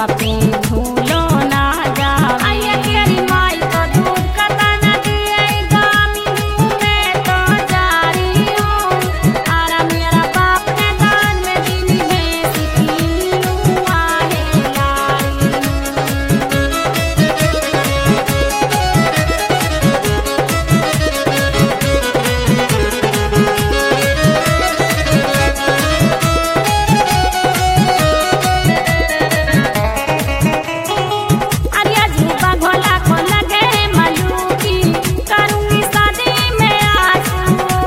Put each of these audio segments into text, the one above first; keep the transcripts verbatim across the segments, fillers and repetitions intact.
पे भूलो ना जावे। आइए तेरी माई तो दूध कता न दिए गामी में तो जा रही हूँ। आरा मेरा बाप ने दान में दीनी भैंस कीनू आहे लाई। अरिया झूठा घोला को लगे मलूकी करूंगी शादी में आंसू।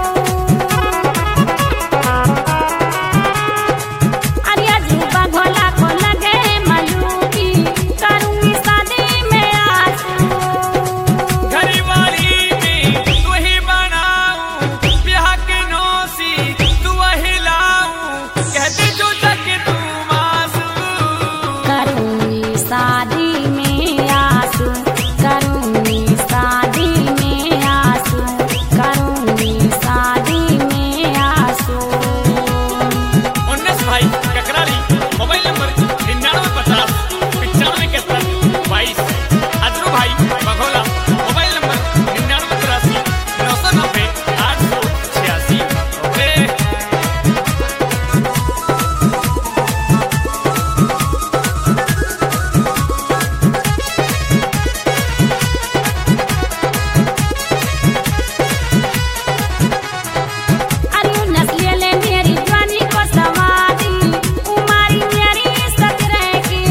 अरिया झूठा घोला को लगे मलूकी करूंगी शादी में आंसू। घरवाली में तू ही बनाऊं ब्याह के नौसी तू वही लाऊं कहती जो तक तू मासूम। करूंगी शादी में आंसू करूंगी शादी में आंसू करूंगी शादी में आंसू। उन्नीस भाई ककराली मोबाइल नंबर निन्यानवे पचास पिचानवे इकहत्तर बाईस। अजरू भाई बघोला मोबाइल नंबर निन्यानवे तिरासी नौ सौ नब्बे आठ सौ छियासी। ओके अरे नस्लिए ले मेरी जवानी को सवारी उमारी मेरी सतरह की।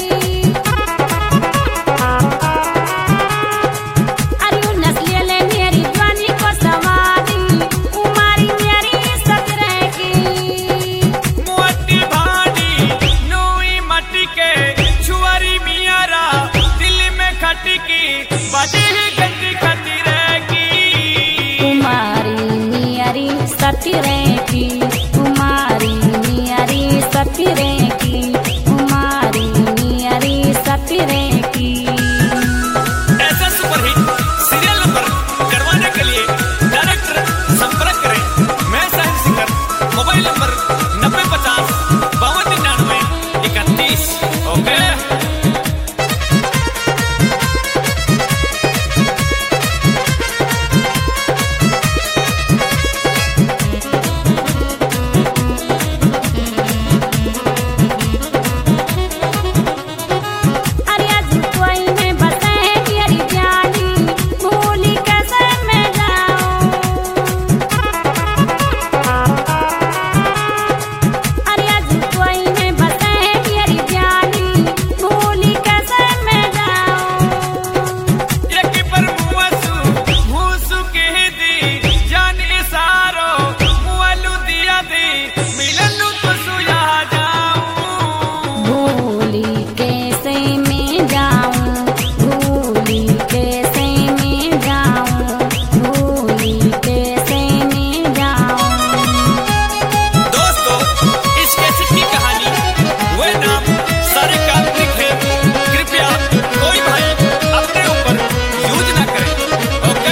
अरे नस्लिए ले मेरी जवानी को सवारी उमारी मेरी सतरह की। मोटी भाड़ी नोई मटी के छुआरी मियारा दिल में खटकी बड़ी ही गंदी खती रहेगी। कुमारी मियारी सतरह की कुमारी मियारी सतरह की कुमारी मियारी सतरह की। ऐसा सुपरहिट सीरियल नंबर करवाने के लिए डायरेक्टर संपर्क करें। मैं साहिब सिंगर मोबाइल नंबर नब्बे पचास बावन निन्यानवे इकतीस। ओके अरिया झुकोई में बसे मेरी जानी भूली कैसे मैं जाऊं। अरिया झुकोई में बसे मेरी जानी भूली कैसे मैं जाऊं। एक पर मुआसु मुसु के दी जान इसारो मुआलू दिया दी मिलनु तो सुया जाऊं। भूली कैसे मैं जाऊं भूली कैसे मैं जाऊं भूली कैसे मैं जाऊं। दोस्तों इस कैसेट की कहानी वे नाम सारे काल्पनिक है। कृपया कोई भाई अपने ऊपर यूज ना करे। ओके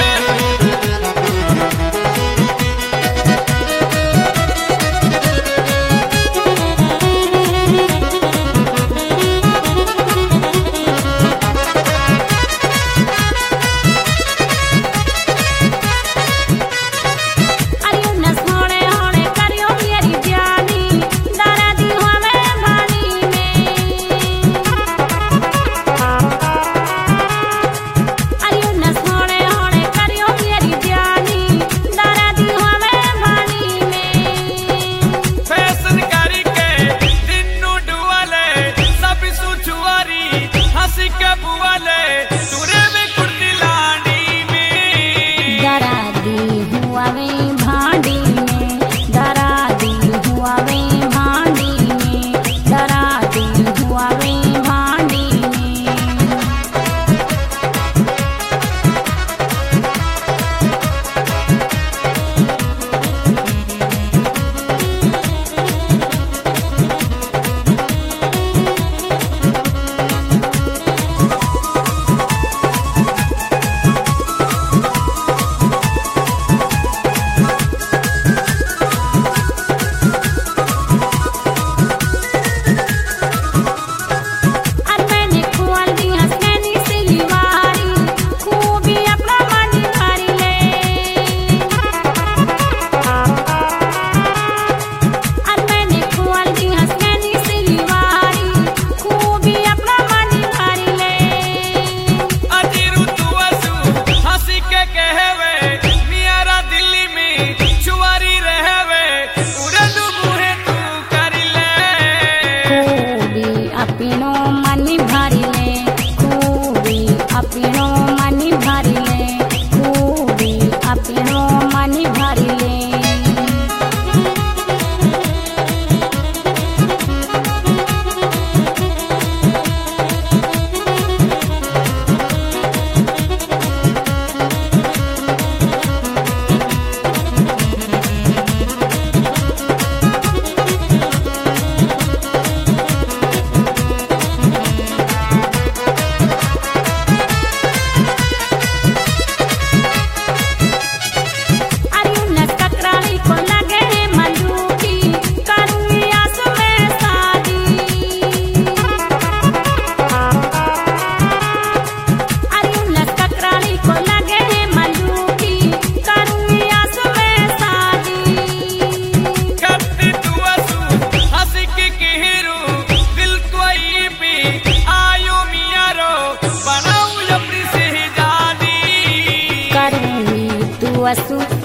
पियवा सूत